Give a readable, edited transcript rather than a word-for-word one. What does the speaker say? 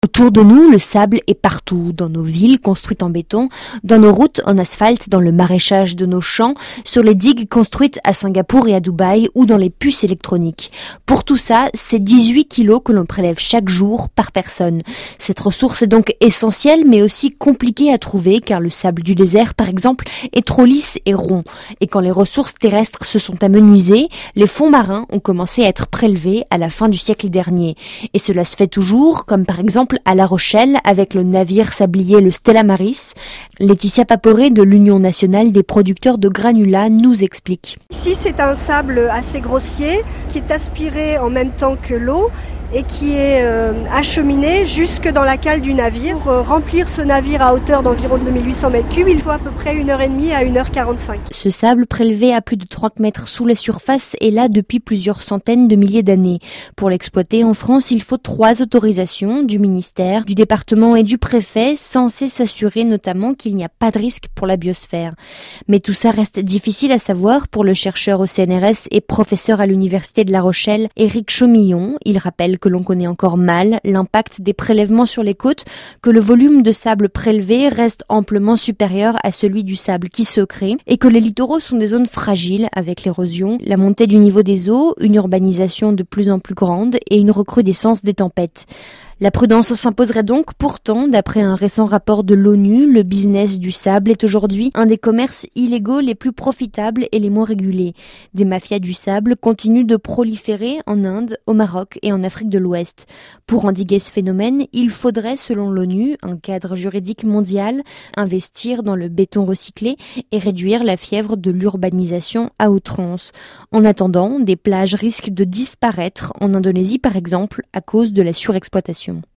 Autour de nous, le sable est partout, dans nos villes construites en béton, dans nos routes en asphalte, dans le maraîchage de nos champs, sur les digues construites à Singapour et à Dubaï ou dans les puces électroniques. Pour tout ça, c'est 18 kilos que l'on prélève chaque jour par personne. Cette ressource est donc essentielle mais aussi compliquée à trouver car le sable du désert, par exemple, est trop lisse et rond. Et quand les ressources terrestres se sont amenuisées, les fonds marins ont commencé à être prélevés à la fin du siècle dernier. Et cela se fait toujours, comme par exemple à La Rochelle avec le navire sablier le Stella Maris. Laetitia Paporé de l'Union nationale des producteurs de granulats nous explique. Ici, c'est un sable assez grossier qui est aspiré en même temps que l'eau et qui est acheminé jusque dans la cale du navire. Pour remplir ce navire à hauteur d'environ 2800 m3, il faut à peu près 1h30 à 1h45. Ce sable prélevé à plus de 30 mètres sous la surface est là depuis plusieurs centaines de milliers d'années. Pour l'exploiter en France, il faut 3 autorisations du ministère, du département et du préfet, censés s'assurer notamment qu'il n'y a pas de risque pour la biosphère. Mais tout ça reste difficile à savoir pour le chercheur au CNRS et professeur à l'université de La Rochelle, Éric Chaumillon. Il rappelle que l'on connaît encore mal l'impact des prélèvements sur les côtes, que le volume de sable prélevé reste amplement supérieur à celui du sable qui se crée et que les littoraux sont des zones fragiles avec l'érosion, la montée du niveau des eaux, une urbanisation de plus en plus grande et une recrudescence des tempêtes. La prudence s'imposerait donc. Pourtant, d'après un récent rapport de l'ONU, le business du sable est aujourd'hui un des commerces illégaux les plus profitables et les moins régulés. Des mafias du sable continuent de proliférer en Inde, au Maroc et en Afrique de l'Ouest. Pour endiguer ce phénomène, il faudrait, selon l'ONU, un cadre juridique mondial, investir dans le béton recyclé et réduire la fièvre de l'urbanisation à outrance. En attendant, des plages risquent de disparaître en Indonésie par exemple à cause de la surexploitation.